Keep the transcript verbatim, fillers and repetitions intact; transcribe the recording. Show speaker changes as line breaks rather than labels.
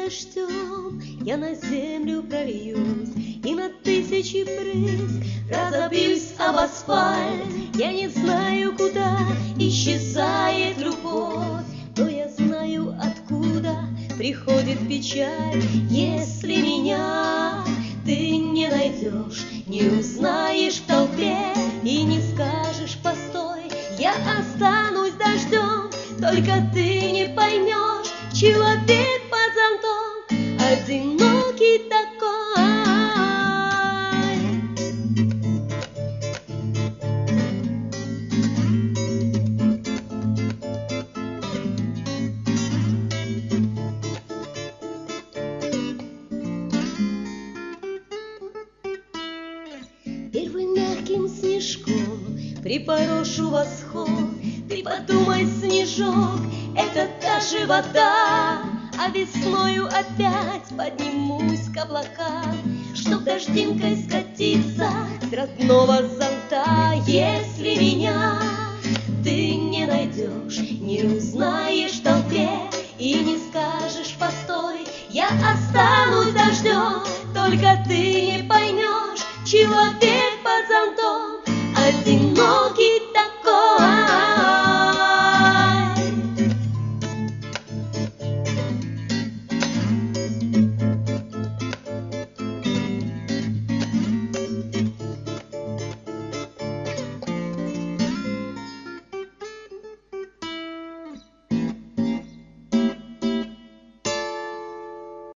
дождем я на землю прольюсь, и на тысячи брызг разобьюсь об асфальт. Я не знаю, куда исчезает любовь, но я знаю, откуда приходит печаль. Если меня ты не найдешь, не узнаешь в толпе и не скажешь «постой», я останусь дождем, только ты не поймешь, человек под зонтом одинокий такой. Первым мягким снежком припорошу восход. Ты подумай, снежок, это та же вода, а весною опять поднимусь к облакам, чтоб дождинкой скатиться с родного зонта. Если меня ты не найдешь, не узнаешь в толпе и не скажешь «постой», я останусь дождем, только ты не поймешь, человек